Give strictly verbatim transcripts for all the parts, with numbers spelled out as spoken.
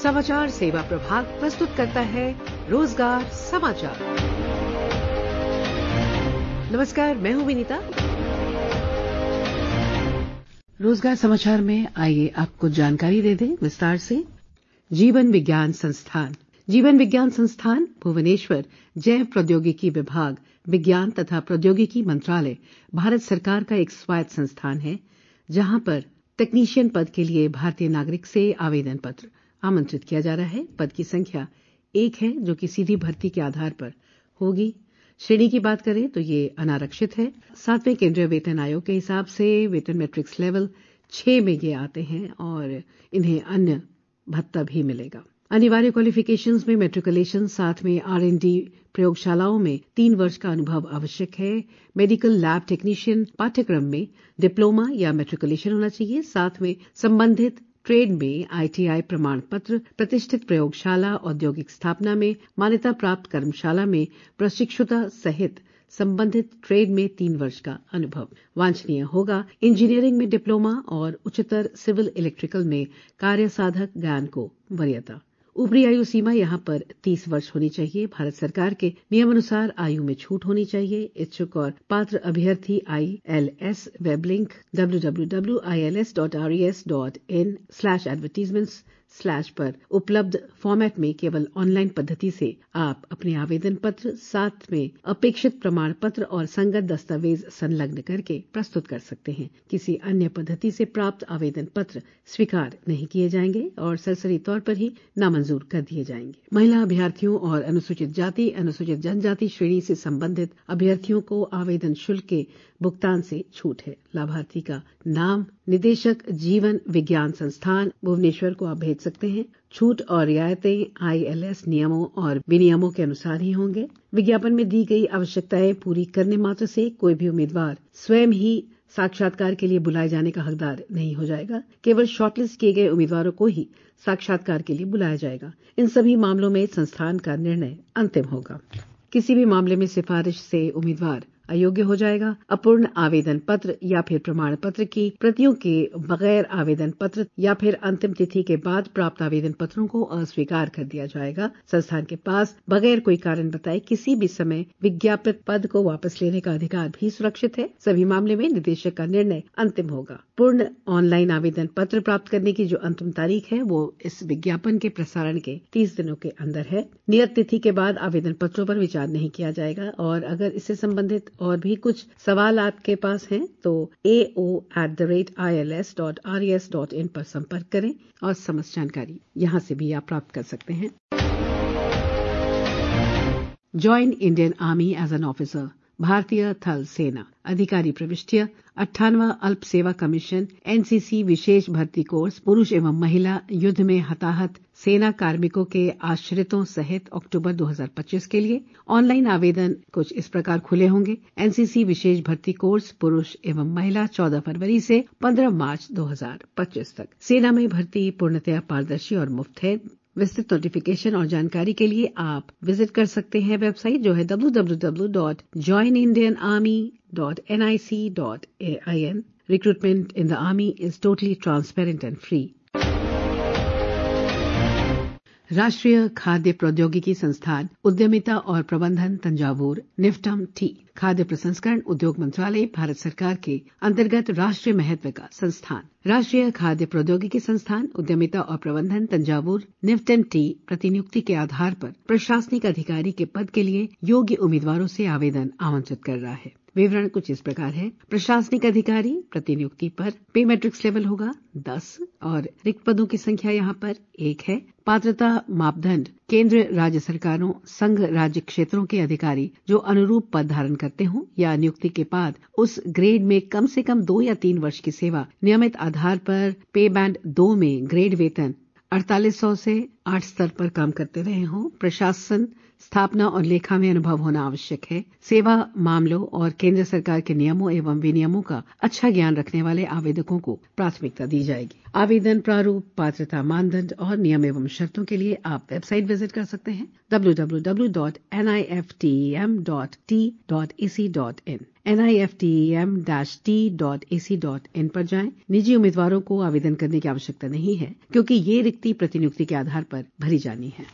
समाचार सेवा प्रभाग प्रस्तुत करता है रोजगार समाचार। नमस्कार, मैं हूं विनीता। रोजगार समाचार में आइए आपको जानकारी दे दें विस्तार से। जीवन विज्ञान संस्थान जीवन विज्ञान संस्थान भुवनेश्वर जैव प्रौद्योगिकी विभाग, विज्ञान तथा प्रौद्योगिकी मंत्रालय, भारत सरकार का एक स्वायत्त संस्थान है, जहां पर टेक्नीशियन पद के लिए भारतीय नागरिक से आवेदन पत्र आमंत्रित किया जा रहा है। पद की संख्या एक है, जो कि सीधी भर्ती के आधार पर होगी। श्रेणी की बात करें तो ये अनारक्षित है। सातवें केंद्रीय वेतन आयोग के हिसाब से वेतन मैट्रिक्स लेवल छह में ये आते हैं और इन्हें अन्य भत्ता भी मिलेगा। अनिवार्य क्वालिफिकेशंस में मैट्रिकुलेशन, साथ में आर एंड डी प्रयोगशालाओं में तीन वर्ष का अनुभव आवश्यक है। मेडिकल लैब टेक्नीशियन पाठ्यक्रम में डिप्लोमा या मैट्रिकुलेशन होना चाहिए। साथ में संबंधित ट्रेड में आई टी आई प्रमाण पत्र, प्रतिष्ठित प्रयोगशाला, औद्योगिक स्थापना में मान्यता प्राप्त कर्मशाला में प्रशिक्षुता सहित संबंधित ट्रेड में तीन वर्ष का अनुभव वांछनीय होगा। इंजीनियरिंग में डिप्लोमा और उच्चतर सिविल इलेक्ट्रिकल में कार्य साधक ज्ञान को वरीयता। ऊपरी आयु सीमा यहां पर तीस वर्ष होनी चाहिए। भारत सरकार के नियमानुसार आयु में छूट होनी चाहिए। इच्छुक और पात्र अभ्यर्थी I L S web link W W W dot I L S dot R E S dot in slash advertisements slash पर उपलब्ध फॉर्मेट में केवल ऑनलाइन पद्धति से आप अपने आवेदन पत्र, साथ में अपेक्षित प्रमाण पत्र और संगत दस्तावेज संलग्न करके प्रस्तुत कर सकते हैं। किसी अन्य पद्धति से प्राप्त आवेदन पत्र स्वीकार नहीं किए जाएंगे और सरसरी तौर पर ही नामंजूर कर दिए जाएंगे। महिला अभ्यर्थियों और अनुसूचित जाति, अनुसूचित जनजाति श्रेणी से संबंधित अभ्यर्थियों को आवेदन शुल्क के भुगतान से छूट है। लाभार्थी का नाम निदेशक जीवन विज्ञान संस्थान भुवनेश्वर को आप भेज सकते हैं। छूट और रियायतें आई एल एस नियमों और विनियमों के अनुसार ही होंगे। विज्ञापन में दी गई आवश्यकताएं पूरी करने मात्र से कोई भी उम्मीदवार स्वयं ही साक्षात्कार के लिए बुलाए जाने का हकदार नहीं हो जाएगा। केवल शॉर्टलिस्ट किए गए उम्मीदवारों को ही साक्षात्कार के लिए बुलाया जाएगा। इन सभी मामलों में संस्थान का निर्णय अंतिम होगा। किसी भी मामले में सिफारिश से उम्मीदवार अयोग्य हो जाएगा। अपूर्ण आवेदन पत्र या फिर प्रमाण पत्र की प्रतियों के बगैर आवेदन पत्र या फिर अंतिम तिथि के बाद प्राप्त आवेदन पत्रों को अस्वीकार कर दिया जाएगा। संस्थान के पास बगैर कोई कारण बताए किसी भी समय विज्ञापित पद को वापस लेने का अधिकार भी सुरक्षित है। सभी मामले में निदेशक का निर्णय अंतिम होगा। पूर्ण ऑनलाइन आवेदन पत्र प्राप्त करने की जो अंतिम तारीख है वो इस विज्ञापन के प्रसारण के तीस दिनों के अंदर है। नियत तिथि के बाद आवेदन पत्रों पर विचार नहीं किया जाएगा और अगर इससे संबंधित और भी कुछ सवाल आपके पास हैं तो A O at the rate I L S dot R E S dot in पर संपर्क करें और समस्त जानकारी यहां से भी आप प्राप्त कर सकते हैं। Join Indian Army as an officer. भारतीय थल सेना अधिकारी प्रविष्टियां अट्ठानवा अल्प सेवा कमीशन एन सी सी विशेष भर्ती कोर्स पुरुष एवं महिला युद्ध में हताहत सेना कार्मिकों के आश्रितों सहित अक्टूबर दो हज़ार पच्चीस के लिए ऑनलाइन आवेदन कुछ इस प्रकार खुले होंगे। एन सी सी विशेष भर्ती कोर्स पुरुष एवं महिला चौदह फरवरी से पंद्रह मार्च दो हज़ार पच्चीस तक। सेना में भर्ती पूर्णतया पारदर्शी और मुफ्त है। विस्तृत नोटिफिकेशन और जानकारी के लिए आप विजिट कर सकते हैं वेबसाइट जो है W W W dot join Indian Army dot N I C dot A I N. Recruitment in the army is totally transparent and free. राष्ट्रीय खाद्य प्रौद्योगिकी संस्थान उद्यमिता और प्रबंधन तंजावुर निफ्टम टी खाद्य प्रसंस्करण उद्योग मंत्रालय भारत सरकार के अंतर्गत राष्ट्रीय महत्व का संस्थान। राष्ट्रीय खाद्य प्रौद्योगिकी संस्थान उद्यमिता और प्रबंधन तंजावुर निफ्टम टी प्रतिनियुक्ति के आधार पर प्रशासनिक अधिकारी के पद के लिए योग्य उम्मीदवारों से आवेदन आमंत्रित कर रहा है। विवरण कुछ इस प्रकार है। प्रशासनिक अधिकारी प्रतिनियुक्ति पर पे मैट्रिक्स लेवल होगा दस और रिक्त पदों की संख्या यहाँ पर एक है। पात्रता मापदंड केंद्र राज्य सरकारों संघ राज्य क्षेत्रों के अधिकारी जो अनुरूप पद धारण करते हों या नियुक्ति के बाद उस ग्रेड में कम से कम दो या तीन वर्ष की सेवा नियमित आधार पर पे बैंड दो में ग्रेड वेतन अड़तालीस सौ से आठ स्तर पर काम करते रहे हों। प्रशासन स्थापना और लेखा में अनुभव होना आवश्यक है। सेवा मामलों और केंद्र सरकार के नियमों एवं विनियमों का अच्छा ज्ञान रखने वाले आवेदकों को प्राथमिकता दी जाएगी। आवेदन प्रारूप, पात्रता मानदंड और नियम एवं शर्तों के लिए आप वेबसाइट विजिट कर सकते हैं W W W dot N I F T E M dot T dot A C dot in N I F T E M T dot A C dot in पर जाएं। निजी उम्मीदवारों को आवेदन करने की आवश्यकता नहीं है क्योंकि ये रिक्ति प्रतिनियुक्ति के आधार पर भरी जानी है।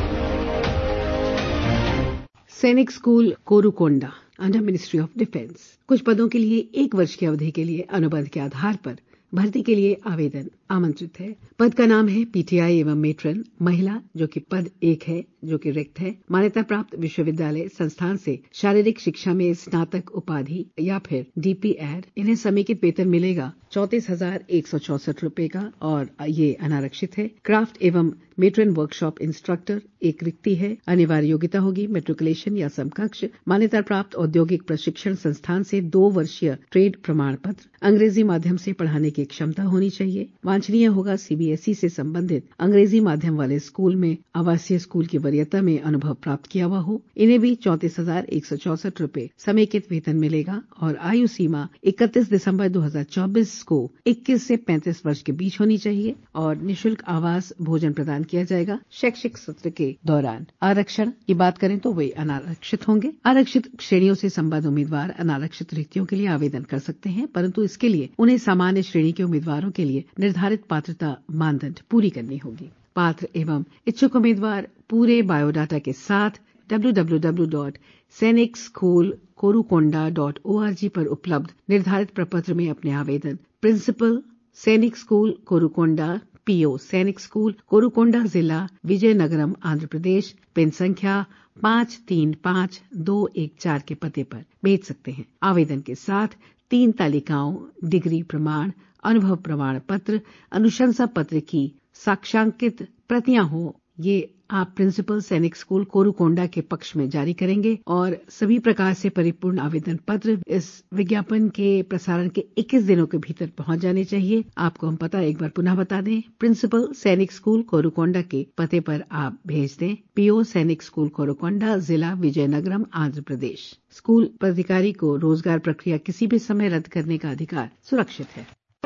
Sainik school Korukonda under Ministry of Defence. कुछ पदों के लिए एक वर्ष की अवधि के लिए अनुबंध के आधार पर भर्ती के लिए आवेदन आमंत्रित है। पद का नाम है पीटीआई एवं मेट्रन महिला, जो कि पद एक है, जो कि रिक्त है। मान्यता प्राप्त विश्वविद्यालय संस्थान से शारीरिक शिक्षा में स्नातक उपाधि या फिर डीपी एड। इन्हें समेकित वेतन मिलेगा चौंतीस हजार एक सौ चौसठ रूपये का और ये अनारक्षित है। क्राफ्ट एवं मेट्रन वर्कशॉप इंस्ट्रक्टर एक रिक्ति है। अनिवार्य योग्यता होगी मेट्रिकुलेशन या समकक्ष। मान्यता प्राप्त औद्योगिक प्रशिक्षण संस्थान से दो वर्षीय ट्रेड प्रमाण पत्र। अंग्रेजी माध्यम से पढ़ाने की क्षमता होनी चाहिए। वांछनीय होगा सीबीएसई से संबंधित अंग्रेजी माध्यम वाले स्कूल में आवासीय स्कूल की वरीयता में अनुभव प्राप्त किया हुआ हो। इन्हें भी चौंतीस हजार एक सौ चौसठ रूपये समेकित वेतन मिलेगा और आयु सीमा इकतीस दिसंबर दो हजार चौबीस को इक्कीस से पैंतीस वर्ष के बीच होनी चाहिए और निःशुल्क आवास भोजन प्रदान किया जाएगा शैक्षिक सत्र के दौरान। आरक्षण की बात करें तो वे अनारक्षित होंगे। आरक्षित श्रेणियों से संबद्ध उम्मीदवार अनारक्षित रिक्तियों के लिए आवेदन कर सकते हैं, परंतु इसके लिए उन्हें सामान्य श्रेणी के उम्मीदवारों के लिए निर्धारित पात्रता मानदंड पूरी करनी होगी। पात्र एवं इच्छुक उम्मीदवार पूरे बायोडाटा के साथ W W W dot Sainik school Korukonda dot O R G पर उपलब्ध निर्धारित प्रपत्र में अपने आवेदन principal Sainik school Korukonda PO Sainik school Korukonda जिला विजयनगरम आंध्र प्रदेश पिन संख्या पाँच तीन पाँच दो एक चार के पते पर भेज सकते हैं। आवेदन के साथ तीन तालिकाओं डिग्री प्रमाण, अनुभव प्रमाण पत्र, अनुशंसा पत्र की साक्षांकित प्रतियां हो, ये आप प्रिंसिपल सैनिक स्कूल कोरुकोंडा के पक्ष में जारी करेंगे और सभी प्रकार से परिपूर्ण आवेदन पत्र इस विज्ञापन के प्रसारण के इक्कीस दिनों के भीतर पहुंच जाने चाहिए। आपको हम पता एक बार पुनः बता दें। प्रिंसिपल सैनिक स्कूल कोरुकोंडा के पते पर आप भेज दें। पीओ सैनिक स्कूल कोरुकोंडा जिला विजयनगरम आंध्र प्रदेश। स्कूल पदाधिकारी को रोजगार प्रक्रिया किसी भी समय रद्द करने का अधिकार सुरक्षित है।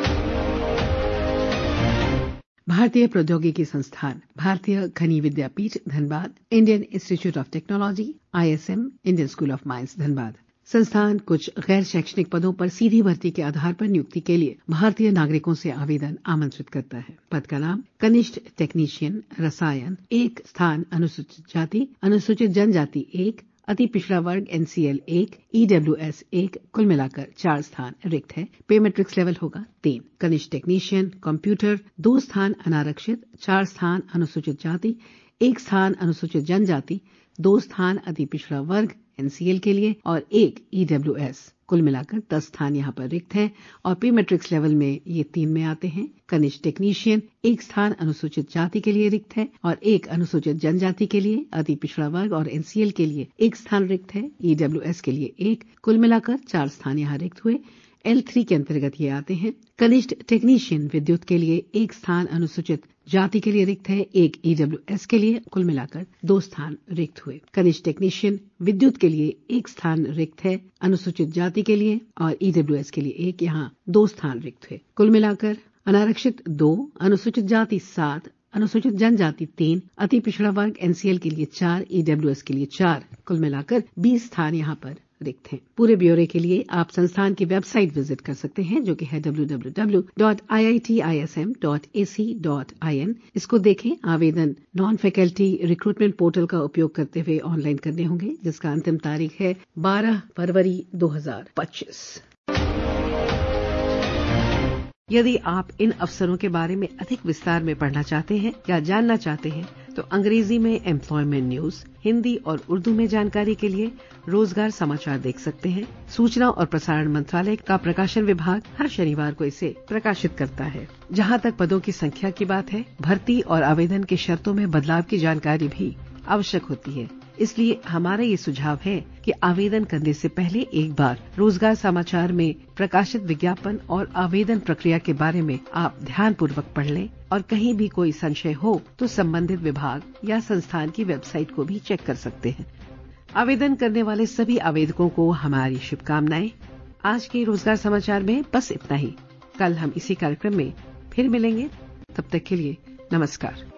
भारतीय प्रौद्योगिकी संस्थान, भारतीय खनि विद्यापीठ Dhanbad, Indian Institute of Technology ISM, Indian School of Mines Dhanbad. संस्थान कुछ गैर शैक्षणिक पदों पर सीधी भर्ती के आधार पर नियुक्ति के लिए भारतीय नागरिकों से आवेदन आमंत्रित करता है। पद का नाम कनिष्ठ टेक्नीशियन रसायन। एक स्थान अनुसूचित जाति, अनुसूचित जनजाति एक, अति पिछड़ा वर्ग एनसीएल एक, ईडब्ल्यूएस एक, कुल मिलाकर चार स्थान रिक्त है। पे मैट्रिक्स लेवल होगा तीन। कनिष्ठ टेक्नीशियन कंप्यूटर दो स्थान अनारक्षित, चार स्थान अनुसूचित जाति, एक स्थान अनुसूचित जनजाति, दो स्थान अति पिछड़ा वर्ग एनसीएल के लिए और एक ईडब्ल्यूएस। कुल मिलाकर दस स्थान यहाँ पर रिक्त हैं और पे मैट्रिक्स लेवल में ये तीन में आते हैं। कनिष्ठ टेक्नीशियन एक स्थान अनुसूचित जाति के लिए रिक्त है और एक अनुसूचित जनजाति के लिए, अति पिछड़ा वर्ग और एनसीएल के लिए एक स्थान रिक्त है, ईडब्ल्यूएस के लिए एक। कुल मिलाकर चार स्थान यहाँ रिक्त हुए। एल थ्री के अंतर्गत ये आते हैं। कनिष्ठ टेक्नीशियन विद्युत के लिए एक स्थान अनुसूचित जाति के लिए रिक्त है, एक ईडब्ल्यूएस के लिए, कुल मिलाकर दो स्थान रिक्त हुए। कनिष्ठ टेक्नीशियन विद्युत के लिए एक स्थान रिक्त है, अनुसूचित जाति के लिए और ईडब्ल्यूएस के लिए एक, यहाँ दो स्थान रिक्त हुए। कुल मिलाकर अनारक्षित दो, अनुसूचित जाति सात, अनुसूचित जनजाति तीन, अति पिछड़ा वर्ग एनसीएल के लिए चार, ईडब्ल्यूएस के लिए चार, कुल मिलाकर बीस स्थान यहाँ पर रिक्त हैं। पूरे ब्यौरे के लिए आप संस्थान की वेबसाइट विजिट कर सकते हैं, जो कि है W W W dot I I T I S M dot A C dot I N. इसको देखें। आवेदन नॉन फैकल्टी रिक्रूटमेंट पोर्टल का उपयोग करते हुए ऑनलाइन करने होंगे, जिसका अंतिम तारीख है बारह फरवरी दो हजार पच्चीस। यदि आप इन अवसरों के बारे में अधिक विस्तार में पढ़ना चाहते हैं या जानना चाहते हैं तो अंग्रेजी में एम्प्लॉयमेंट न्यूज, हिंदी और उर्दू में जानकारी के लिए रोजगार समाचार देख सकते हैं। सूचना और प्रसारण मंत्रालय का प्रकाशन विभाग हर शनिवार को इसे प्रकाशित करता है। जहां तक पदों की संख्या की बात है, भर्ती और आवेदन की शर्तों में बदलाव की जानकारी भी आवश्यक होती है। इसलिए हमारा ये सुझाव है कि आवेदन करने से पहले एक बार रोजगार समाचार में प्रकाशित विज्ञापन और आवेदन प्रक्रिया के बारे में आप ध्यानपूर्वक पढ़ लें और कहीं भी कोई संशय हो तो संबंधित विभाग या संस्थान की वेबसाइट को भी चेक कर सकते हैं। आवेदन करने वाले सभी आवेदकों को हमारी शुभकामनाएं। आज के रोजगार समाचार में बस इतना ही। कल हम इसी कार्यक्रम में फिर मिलेंगे। तब तक के लिए नमस्कार।